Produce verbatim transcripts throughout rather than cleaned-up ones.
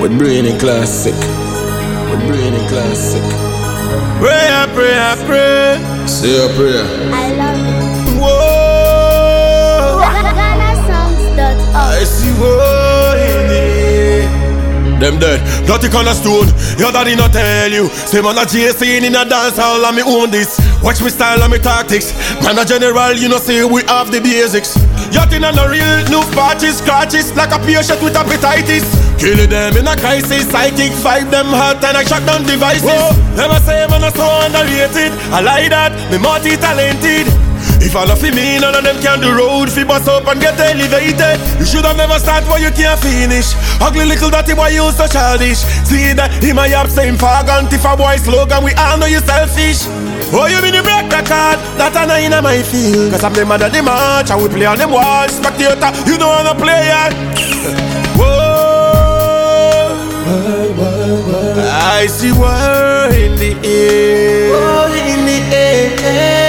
With brainy classic. With brainy classic. Pray, I pray, I pray. Say a prayer. I love you. Whoa. Ghana songs dot org. I see woe in the air. Them dead, dirty color stone. Your daddy not tell you. Say man a J C in a dance hall and me own this. Watch me style and me tactics. Man a general, you know say we have the basics. Your thing on a real, new patches, scratches like a patient with hepatitis. Killing them in a crisis, psychic vibe them hot and I shut down devices. Whoa. Never say man a so underrated. I like that, me multi-talented. If all of me, none of them can do road. Fi bust up and get elevated. You should have never start where you can't finish. Ugly little dirty boy, you so childish. See that in my yap same fagant. If a boy slogan, we all know you selfish. Oh, you mean you break the card? That a nine in my field. Cause I'm the man of the match and we play on them walls. Spectator, you don't wanna play it. Whoa, I see war in the air. War in the air.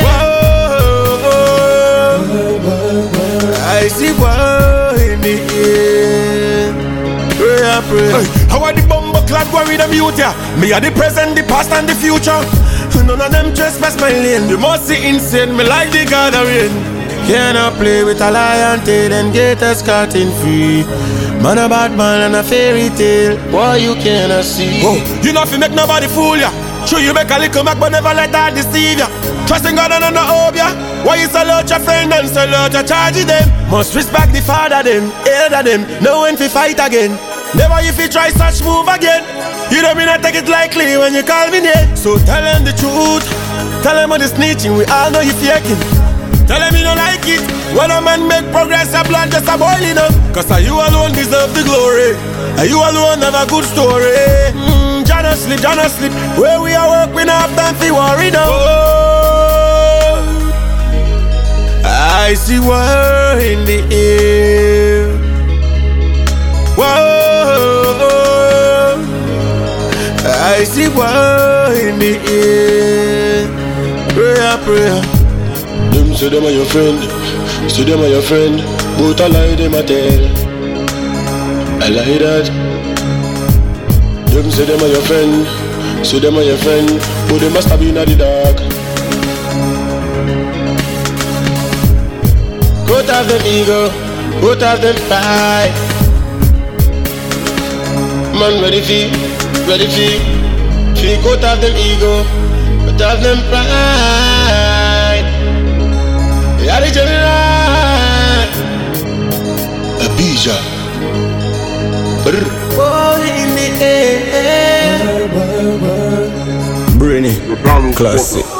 I see war in the air. Pray and pray. Hey, how are the bumbo clad worry them youth ya? Me are the present, the past and the future. None of them trespass my lane. You must see insane, me like the gathering. Cannot play with a lion tail and get us cutting free. Man a bad man and a fairy tale. Why you cannot see? Whoa, you know if you make nobody fool ya. Sure you make a little back but never let that deceive ya. Trusting God and not hope ya. Why you salute your friend and salute your charge them? Must respect the father them, elder them. Know when fi fight again. Never if you try such move again. You don't mean I take it lightly when you call me name. So tell them the truth. Tell them all the snitching, we all know you faking. Tell them you don't like it. When a man make progress, your blood just a boiling up. Cause you alone deserve the glory. And you alone have a good story. Mmm, Jana sleep, Jana sleep. Where we are work, we don't have time for worry now. Oh, I see war in the air. Whoa, I see war in the air. Prayer, prayer. Them say them are your friend. Say them are your friend. But I lie them a tell. I lie that. Them say them are your friend. Say them are your friend. But they must have been at the dark. Cut off them ego. Cut off them pride. Man ready fi, ready fi, fi cut off them ego, cut off them pride. Yeah, the general Abija. Oh, in the air. Brainy classic.